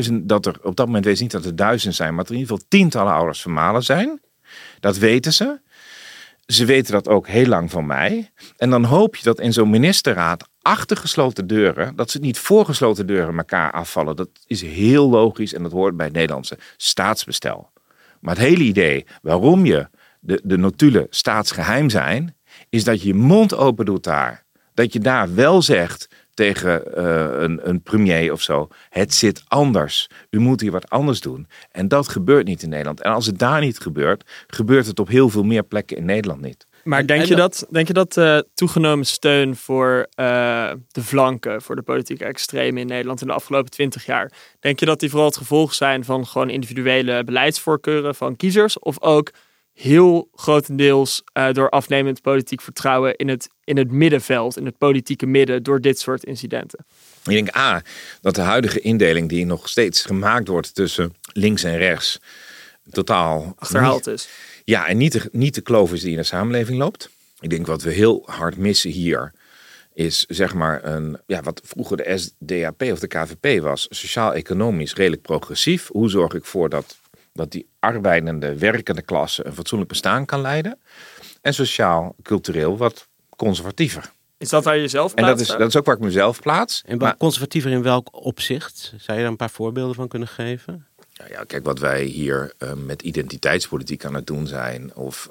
op dat moment weten ze niet dat er 1000 zijn, maar dat er in ieder geval tientallen ouders vermalen zijn. Dat weten ze. Ze weten dat ook heel lang van mij. En dan hoop je dat in zo'n ministerraad achter gesloten deuren, dat ze niet voor gesloten deuren elkaar afvallen. Dat is heel logisch en dat hoort bij het Nederlandse staatsbestel. Maar het hele idee waarom je de notulen staatsgeheim zijn, is dat je je mond open doet daar. Dat je daar wel zegt tegen een premier of zo, het zit anders. U moet hier wat anders doen. En dat gebeurt niet in Nederland. En als het daar niet gebeurt, gebeurt het op heel veel meer plekken in Nederland niet. Maar denk je dat toegenomen steun voor de flanken, voor de politieke extremen in Nederland in de afgelopen 20 jaar, denk je dat die vooral het gevolg zijn van gewoon individuele beleidsvoorkeuren van kiezers, of ook heel grotendeels door afnemend politiek vertrouwen in het middenveld, in het politieke midden, door dit soort incidenten? Ik denk dat de huidige indeling die nog steeds gemaakt wordt tussen links en rechts totaal achterhaald is. Ja, en niet de kloof is die in de samenleving loopt. Ik denk wat we heel hard missen hier is zeg maar wat vroeger de SDAP of de KVP was, sociaal-economisch redelijk progressief. Hoe zorg ik voor dat die arbeidende, werkende klasse een fatsoenlijk bestaan kan leiden? En sociaal-cultureel wat conservatiever. Is dat waar je zelf plaatst? En dat is ook waar ik mezelf plaats. En conservatiever in welk opzicht? Zou je daar een paar voorbeelden van kunnen geven? Ja, kijk, wat wij hier met identiteitspolitiek aan het doen zijn.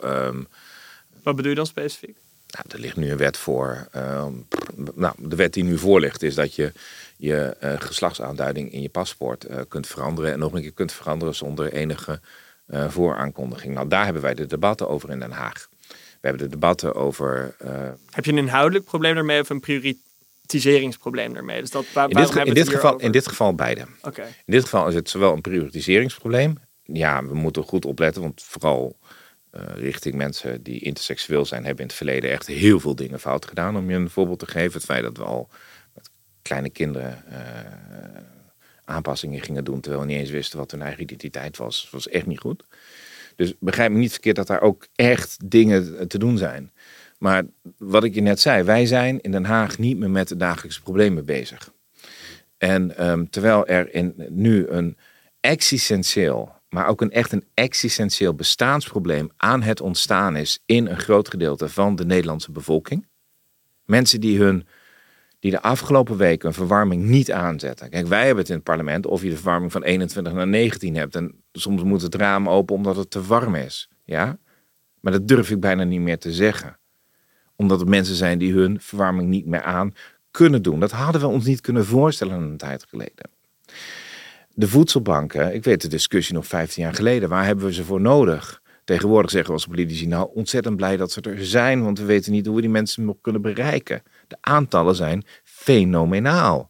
Wat bedoel je dan specifiek? Nou, er ligt nu een wet voor. De wet die nu voor ligt is dat je geslachtsaanduiding in je paspoort kunt veranderen. En nog een keer kunt veranderen zonder enige vooraankondiging. Nou, daar hebben wij de debatten over in Den Haag. We hebben de debatten over. Heb je een inhoudelijk probleem daarmee of een prioritiseringsprobleem daarmee? Dus in dit geval beide. Okay. In dit geval is het zowel een prioritiseringsprobleem. Ja, we moeten goed opletten, want vooral richting mensen die interseksueel zijn, hebben in het verleden echt heel veel dingen fout gedaan. Om je een voorbeeld te geven, het feit dat we al met kleine kinderen aanpassingen gingen doen, terwijl we niet eens wisten wat hun eigen identiteit was. Dat was echt niet goed. Dus begrijp me niet verkeerd dat daar ook echt dingen te doen zijn. Maar wat ik je net zei, wij zijn in Den Haag niet meer met de dagelijkse problemen bezig. En terwijl er nu een existentieel, maar ook een existentieel bestaansprobleem aan het ontstaan is in een groot gedeelte van de Nederlandse bevolking. Mensen die de afgelopen weken een verwarming niet aanzetten. Kijk, wij hebben het in het parlement of je de verwarming van 21 naar 19 hebt. En soms moet het raam open omdat het te warm is. Ja? Maar dat durf ik bijna niet meer te zeggen. Omdat er mensen zijn die hun verwarming niet meer aan kunnen doen. Dat hadden we ons niet kunnen voorstellen een tijd geleden. De voedselbanken, ik weet de discussie nog 15 jaar geleden. Waar hebben we ze voor nodig? Tegenwoordig zeggen we als politici, nou ontzettend blij dat ze er zijn. Want we weten niet hoe we die mensen nog kunnen bereiken. De aantallen zijn fenomenaal.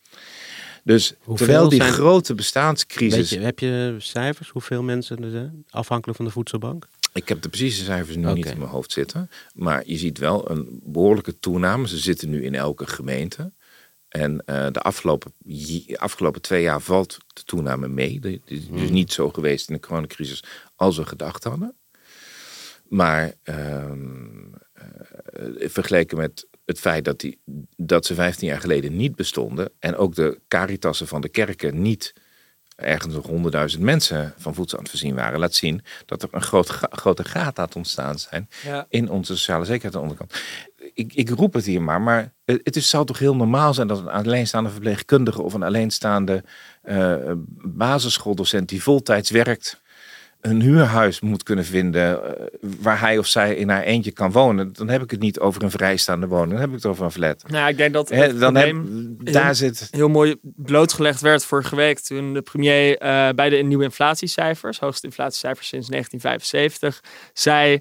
Dus terwijl die grote bestaanscrisis. Heb je cijfers? Hoeveel mensen er zijn? Afhankelijk van de voedselbank? Ik heb de precieze cijfers nu niet in mijn hoofd zitten. Maar je ziet wel een behoorlijke toename. Ze zitten nu in elke gemeente. En de afgelopen 2 jaar valt de toename mee. Het is dus niet zo geweest in de coronacrisis als we gedacht hadden. Maar vergeleken met het feit dat ze 15 jaar geleden niet bestonden. En ook de caritassen van de kerken niet ergens nog 100.000 mensen van voedsel aan het voorzien waren. Laat zien dat er een grote gaten aan het ontstaan zijn in onze sociale zekerheid aan de onderkant. Ik roep het hier maar zal toch heel normaal zijn dat een alleenstaande verpleegkundige of een alleenstaande basisschooldocent die voltijds werkt een huurhuis moet kunnen vinden waar hij of zij in haar eentje kan wonen. Dan heb ik het niet over een vrijstaande woning. Dan heb ik het over een flat. Nou, ik denk dat daar zit heel mooi blootgelegd werd vorige week toen de premier bij de nieuwe inflatiecijfers, hoogste inflatiecijfers sinds 1975, zei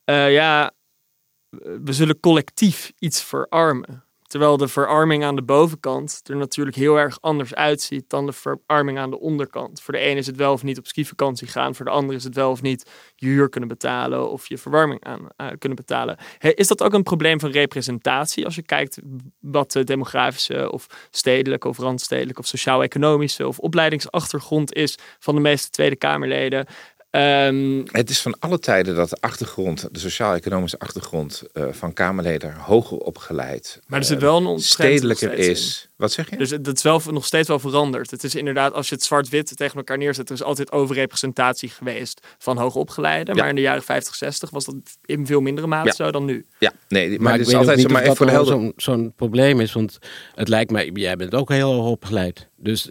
we zullen collectief iets verarmen. Terwijl de verarming aan de bovenkant er natuurlijk heel erg anders uitziet dan de verarming aan de onderkant. Voor de ene is het wel of niet op skivakantie gaan. Voor de andere is het wel of niet je huur kunnen betalen of je verwarming kunnen betalen. Is dat ook een probleem van representatie? Als je kijkt wat de demografische of stedelijke of randstedelijke of sociaal-economische of opleidingsachtergrond is van de meeste Tweede Kamerleden. Het is van alle tijden dat de sociaal-economische achtergrond van Kamerleden hoger opgeleid, maar er zit wel een stedelijker is. Wat zeg je? Dus dat is wel nog steeds wel veranderd. Het is inderdaad, als je het zwart-wit tegen elkaar neerzet, er is altijd overrepresentatie geweest van hoogopgeleiden. Ja. Maar in de jaren 50, 60 was dat in veel mindere mate zo dan nu. Ja, nee, maar het is altijd zo. Maar voor de helder zo'n probleem is, want het lijkt mij, jij bent ook heel hoog opgeleid. Dus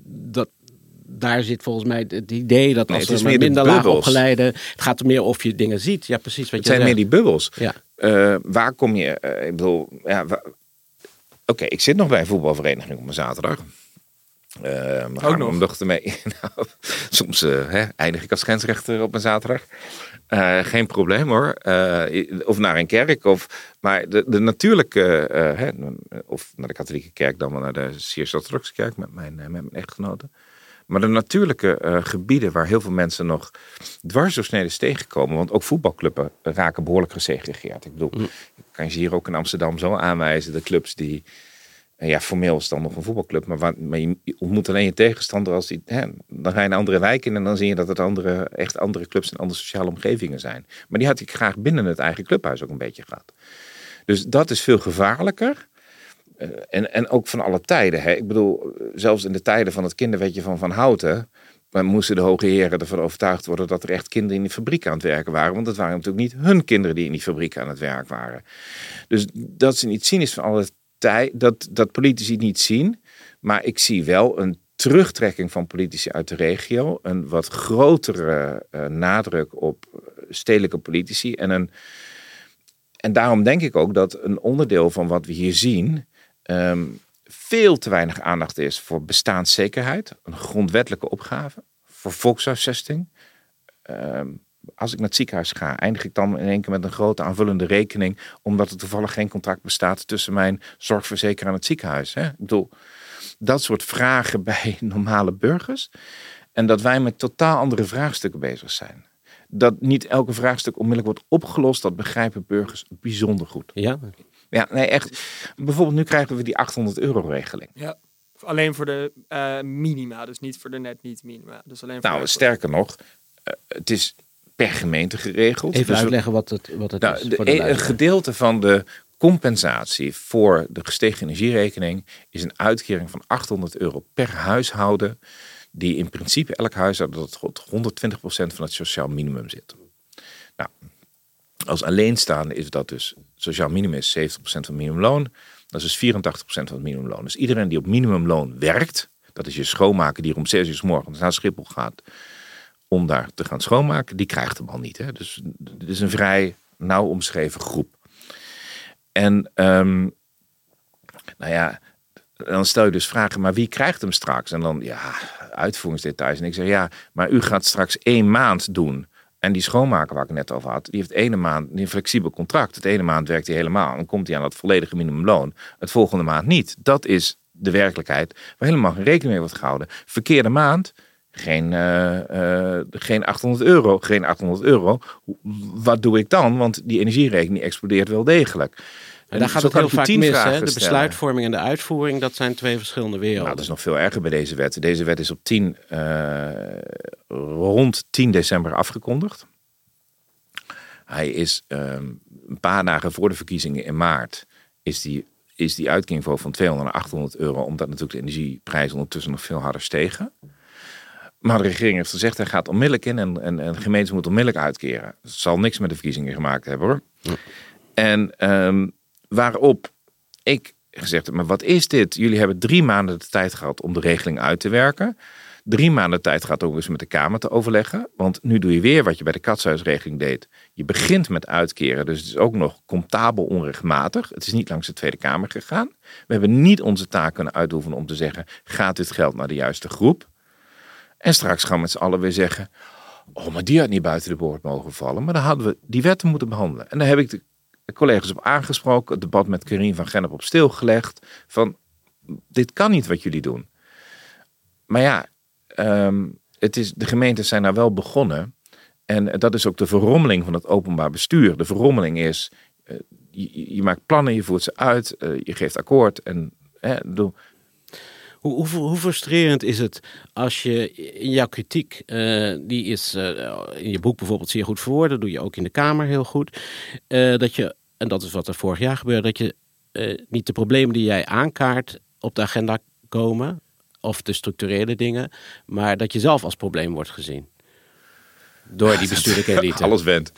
daar zit volgens mij het idee dat als er maar minder laag opgeleide, het gaat er meer of je dingen ziet. Ja, precies wat je zegt. Het zijn meer die bubbels. Ja. Waar kom je? Ik bedoel, Oké, ik zit nog bij een voetbalvereniging op mijn zaterdag. Ook nog? Mijn dochter mee. Soms eindig ik als grensrechter op mijn zaterdag. Geen probleem hoor. Of naar een kerk. Maar de natuurlijke, of naar de katholieke kerk, dan wel naar de Syrisch-orthodoxe kerk met mijn echtgenote. Maar de natuurlijke gebieden waar heel veel mensen nog dwarsdoorsneden is tegenkomen. Want ook voetbalclubben raken behoorlijk gesegregeerd. Ik bedoel, ik kan je hier ook in Amsterdam zo aanwijzen. De clubs die, formeel is het dan nog een voetbalclub. Maar je ontmoet alleen je tegenstander als die. Dan ga je naar andere wijken in en dan zie je dat het echt andere clubs en andere sociale omgevingen zijn. Maar die had ik graag binnen het eigen clubhuis ook een beetje gehad. Dus dat is veel gevaarlijker. En ook van alle tijden. Hè. Ik bedoel, zelfs in de tijden van het kinderwetje van Van Houten moesten de hoge heren ervan overtuigd worden dat er echt kinderen in die fabriek aan het werken waren. Want het waren natuurlijk niet hun kinderen die in die fabriek aan het werk waren. Dus dat is niet cynisch van alle tijd, dat politici het niet zien. Maar ik zie wel een terugtrekking van politici uit de regio. Een wat grotere nadruk op stedelijke politici. En daarom denk ik ook dat een onderdeel van wat we hier zien veel te weinig aandacht is voor bestaanszekerheid, een grondwettelijke opgave, voor volkshuisvesting. Als ik naar het ziekenhuis ga, eindig ik dan in één keer met een grote aanvullende rekening, omdat er toevallig geen contract bestaat tussen mijn zorgverzekeraar en het ziekenhuis. Hè? Ik bedoel, dat soort vragen bij normale burgers. En dat wij met totaal andere vraagstukken bezig zijn. Dat niet elke vraagstuk onmiddellijk wordt opgelost, dat begrijpen burgers bijzonder goed. Ja, nee, echt. Bijvoorbeeld nu krijgen we die €800 regeling. Ja, alleen voor de minima, dus niet voor de net niet minima. Dus alleen voor sterker nog, het is per gemeente geregeld. Even uitleggen wat het is. Een gedeelte van de compensatie voor de gestegen energierekening is een uitkering van €800 per huishouden, die in principe elk huishouden tot 120% van het sociaal minimum zit. Nou, als alleenstaande is dat dus, sociaal minimum is 70% van het minimumloon. Dat is dus 84% van het minimumloon. Dus iedereen die op minimumloon werkt, dat is je schoonmaker die er om 6 uur 's morgens naar Schiphol gaat om daar te gaan schoonmaken, die krijgt hem al niet. Hè? Dus het is een vrij nauw omschreven groep. En dan stel je dus vragen, maar wie krijgt hem straks? En dan, uitvoeringsdetails. En ik zeg, maar u gaat straks 1 maand doen. En die schoonmaker waar ik het net over had, die heeft 1 maand een flexibel contract. Het ene maand werkt hij helemaal. Dan komt hij aan dat volledige minimumloon. Het volgende maand niet. Dat is de werkelijkheid waar helemaal geen rekening mee wordt gehouden. Verkeerde maand, geen €800. Geen €800. Wat doe ik dan? Want die energierekening explodeert wel degelijk. En daar gaat het heel vaak mis. Hè? De besluitvorming en de uitvoering, dat zijn 2 verschillende werelden. Nou, dat is nog veel erger bij deze wet. Deze wet is op rond 10 december afgekondigd. Hij is een paar dagen voor de verkiezingen in maart is die uitkering van €200 naar €800, omdat natuurlijk de energieprijzen ondertussen nog veel harder stegen. Maar de regering heeft gezegd, hij gaat onmiddellijk in en gemeentes moeten onmiddellijk uitkeren. Dat zal niks met de verkiezingen gemaakt hebben hoor. Ja. En waarop ik gezegd heb, maar wat is dit? Jullie hebben 3 maanden de tijd gehad om de regeling uit te werken. 3 maanden tijd gaat ook eens met de Kamer te overleggen. Want nu doe je weer wat je bij de katshuisregeling deed. Je begint met uitkeren, dus het is ook nog comptabel onrechtmatig. Het is niet langs de Tweede Kamer gegaan. We hebben niet onze taak kunnen uitoefenen om te zeggen, gaat dit geld naar de juiste groep? En straks gaan we met z'n allen weer zeggen, maar die had niet buiten de boord mogen vallen. Maar dan hadden we die wetten moeten behandelen. En daar heb ik de collega's op aangesproken, het debat met Karien van Gennep op stilgelegd. Van, dit kan niet wat jullie doen. Maar ja, de gemeentes zijn daar wel begonnen. En dat is ook de verrommeling van het openbaar bestuur. De verrommeling is, je maakt plannen, je voert ze uit, je geeft akkoord. Hoe frustrerend is het als je in jouw kritiek, die is in je boek bijvoorbeeld zeer goed verwoord, dat doe je ook in de Kamer heel goed, dat je, en dat is wat er vorig jaar gebeurde, dat je niet de problemen die jij aankaart op de agenda komen, of de structurele dingen, maar dat je zelf als probleem wordt gezien. Door die bestuurlijke elite. Alles went.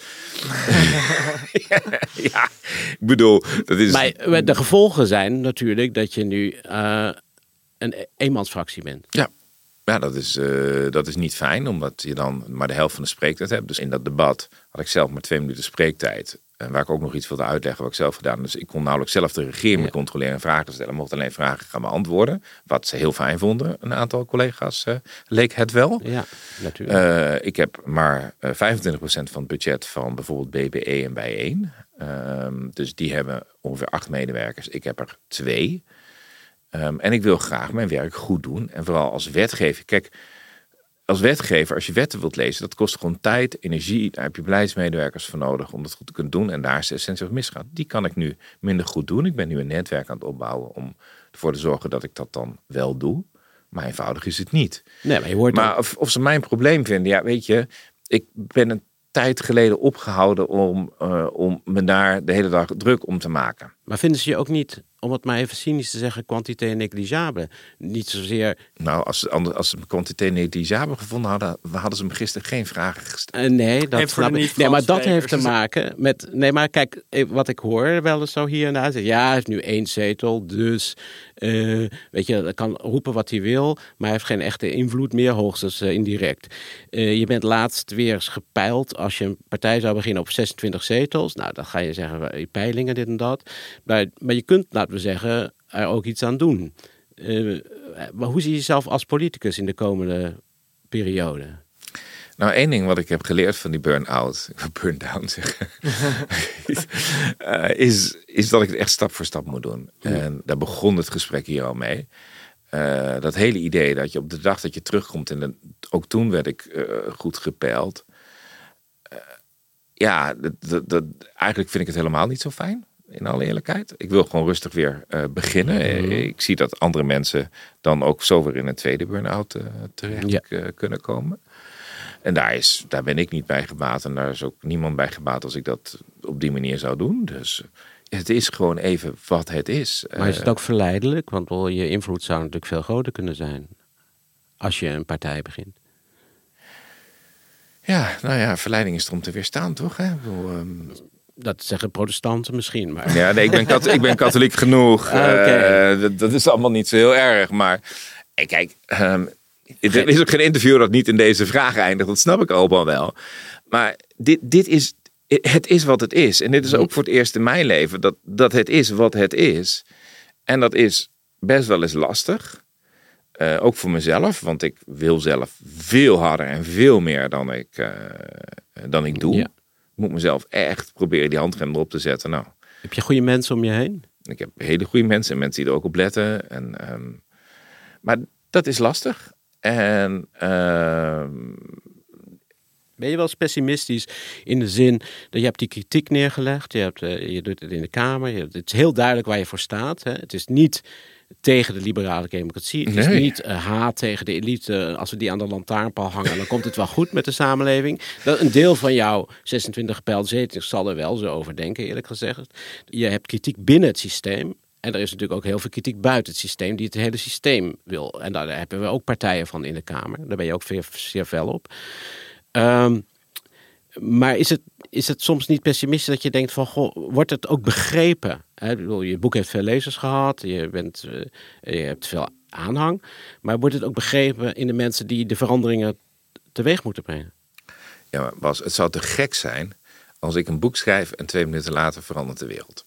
Ja, ik bedoel, dat is... Maar de gevolgen zijn natuurlijk dat je nu een eenmansfractie bent. Ja, dat is niet fijn, omdat je dan maar de helft van de spreektijd hebt. Dus in dat debat had ik zelf maar 2 minuten spreektijd. Waar ik ook nog iets wilde uitleggen wat ik zelf gedaan. Dus ik kon nauwelijks zelf de regering controleren en vragen stellen. Mocht alleen vragen gaan beantwoorden. Wat ze heel fijn vonden, een aantal collega's, leek het wel. Ja, natuurlijk. Ik heb maar 25% van het budget van bijvoorbeeld BBE en Bijeen. Dus die hebben ongeveer 8 medewerkers. Ik heb er 2. En ik wil graag mijn werk goed doen. En vooral als wetgever. Kijk, als wetgever, als je wetten wilt lezen, dat kost gewoon tijd, energie. Daar heb je beleidsmedewerkers voor nodig om dat goed te kunnen doen. En daar is de essentie wat misgaat. Die kan ik nu minder goed doen. Ik ben nu een netwerk aan het opbouwen om ervoor te zorgen dat ik dat dan wel doe. Maar eenvoudig is het niet. Nee, maar je hoort maar of ze mijn probleem vinden, ja, weet je, ik ben een tijd geleden opgehouden om me daar de hele dag druk om te maken. Maar vinden ze je ook niet, om het maar even cynisch te zeggen, quantité negligible? Niet zozeer... Nou, als ze me quantité negligible gevonden hadden ze me gisteren geen vragen gesteld. Nee, dat snap ik. Nee, maar dat heeft te maken met... Nee, maar kijk, wat ik hoor wel eens zo hier en daar. Ja, hij heeft nu 1 zetel, dus... weet je, hij kan roepen wat hij wil, maar hij heeft geen echte invloed meer, hoogstens indirect. Je bent laatst weer eens gepeild. Als je een partij zou beginnen op 26 zetels, nou, dan ga je zeggen, peilingen, dit en dat. Maar je kunt, laten we zeggen, er ook iets aan doen. Maar hoe zie je jezelf als politicus in de komende periode? Nou, 1 ding wat ik heb geleerd van die burn-out, ik wil burn-down zeggen, is dat ik het echt stap voor stap moet doen. En daar begon het gesprek hier al mee. Dat hele idee dat je op de dag dat je terugkomt, en ook toen werd ik goed gepeild. Eigenlijk vind ik het helemaal niet zo fijn. In alle eerlijkheid. Ik wil gewoon rustig weer beginnen. Ik zie dat andere mensen dan ook zo weer in een tweede burn-out terecht kunnen komen. En daar ben ik niet bij gebaat. En daar is ook niemand bij gebaat als ik dat op die manier zou doen. Dus het is gewoon even wat het is. Maar is het ook verleidelijk? Want je invloed zou natuurlijk veel groter kunnen zijn. Als je een partij begint. Ja, nou ja, verleiding is er om te weerstaan, toch? Hè? Dat zeggen protestanten misschien, maar... Ja, nee, ik ben katholiek genoeg. Okay. Dat is allemaal niet zo heel erg. Maar kijk, er is ook geen interview dat niet in deze vraag eindigt. Dat snap ik allemaal wel. Maar het is wat het is. En dit is ook voor het eerst in mijn leven dat het is wat het is. En dat is best wel eens lastig. Ook voor mezelf, want ik wil zelf veel harder en veel meer dan ik doe. Ja. Ik moet mezelf echt proberen die handrem erop te zetten. Nou, heb je goede mensen om je heen? Ik heb hele goede mensen en mensen die er ook op letten. Maar dat is lastig. En ben je wel eens pessimistisch in de zin dat je hebt die kritiek neergelegd. Je doet het in de Kamer. Het is heel duidelijk waar je voor staat. Hè? Het is niet tegen de liberale democratie. Het is niet haat tegen de elite. Als we die aan de lantaarnpaal hangen, dan komt het wel goed met de samenleving. Een deel van jouw 26 gepeild zetels zal er wel zo over denken, eerlijk gezegd. Je hebt kritiek binnen het systeem. En er is natuurlijk ook heel veel kritiek buiten het systeem die het hele systeem wil. En daar hebben we ook partijen van in de Kamer. Daar ben je ook zeer fel op. Maar is het soms niet pessimistisch dat je denkt van, goh, wordt het ook begrepen? Ik bedoel, je boek heeft veel lezers gehad, je hebt veel aanhang. Maar wordt het ook begrepen in de mensen die de veranderingen teweeg moeten brengen? Ja, maar Bas, het zou te gek zijn als ik een boek schrijf en 2 minuten later verandert de wereld.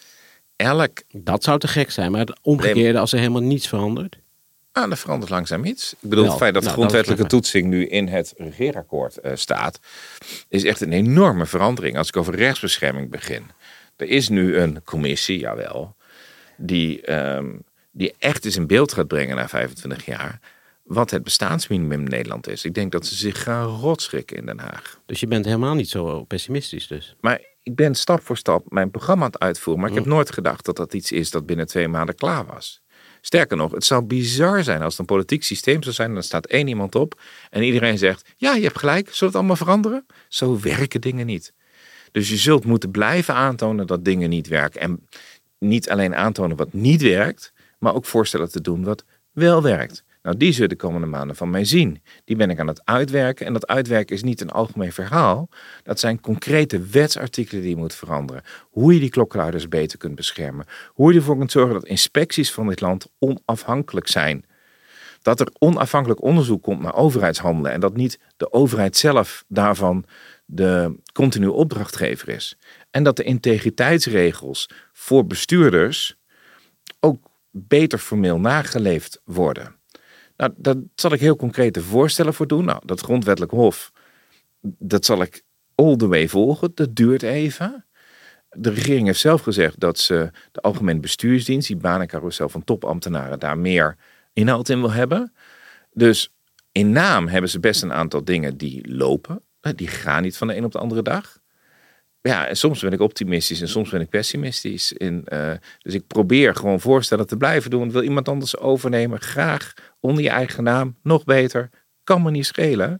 Dat zou te gek zijn, maar het omgekeerde als er helemaal niets verandert? Er verandert langzaam iets. Ik bedoel, het feit dat de grondwettelijke toetsing nu in het regeerakkoord staat, is echt een enorme verandering. Als ik over rechtsbescherming begin. Er is nu een commissie, jawel, die echt eens in beeld gaat brengen na 25 jaar wat het bestaansminimum in Nederland is. Ik denk dat ze zich gaan rotschrikken in Den Haag. Dus je bent helemaal niet zo pessimistisch dus? Maar ik ben stap voor stap mijn programma aan het uitvoeren. Maar ik heb nooit gedacht dat dat iets is dat binnen 2 maanden klaar was. Sterker nog, het zou bizar zijn als het een politiek systeem zou zijn. Dan staat 1 iemand op en iedereen zegt, ja, je hebt gelijk, zullen we het allemaal veranderen? Zo werken dingen niet. Dus je zult moeten blijven aantonen dat dingen niet werken. En niet alleen aantonen wat niet werkt, maar ook voorstellen te doen wat wel werkt. Nou, die zullen de komende maanden van mij zien. Die ben ik aan het uitwerken. En dat uitwerken is niet een algemeen verhaal. Dat zijn concrete wetsartikelen die je moet veranderen. Hoe je die klokkenluiders beter kunt beschermen. Hoe je ervoor kunt zorgen dat inspecties van dit land onafhankelijk zijn. Dat er onafhankelijk onderzoek komt naar overheidshandelen. En dat niet de overheid zelf daarvan de continue opdrachtgever is. En dat de integriteitsregels voor bestuurders ook beter formeel nageleefd worden. Nou, daar zal ik heel concrete voorstellen voor doen. Nou, dat grondwettelijk hof, dat zal ik all the way volgen. Dat duurt even. De regering heeft zelf gezegd dat ze de algemene bestuursdienst, die banencarousel van topambtenaren, daar meer inhoud in wil hebben. Dus in naam hebben ze best een aantal dingen die lopen. Die gaan niet van de een op de andere dag. Ja, en soms ben ik optimistisch en soms ben ik pessimistisch. Dus ik probeer gewoon voorstellen te blijven doen. Wil iemand anders overnemen? Graag onder je eigen naam. Nog beter. Kan me niet schelen.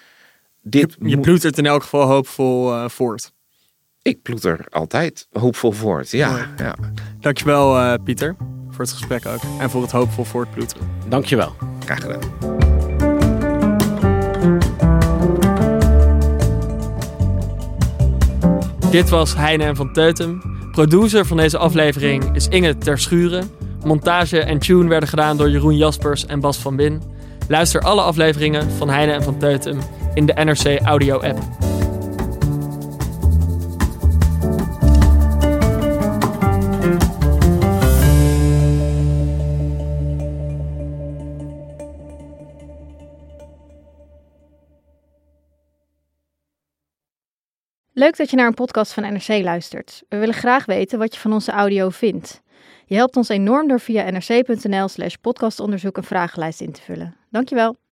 Je ploetert in elk geval hoopvol voort. Ik ploeter altijd hoopvol voort. Ja. Dankjewel Pieter voor het gesprek ook. En voor het hoopvol voortploeteren. Dankjewel. Graag gedaan. Dit was Heine en van Teutem. Producer van deze aflevering is Inge Terschuren. Montage en tune werden gedaan door Jeroen Jaspers en Bas van Bin. Luister alle afleveringen van Heine en van Teutem in de NRC Audio app. Leuk dat je naar een podcast van NRC luistert. We willen graag weten wat je van onze audio vindt. Je helpt ons enorm door via nrc.nl/podcastonderzoek een vragenlijst in te vullen. Dankjewel.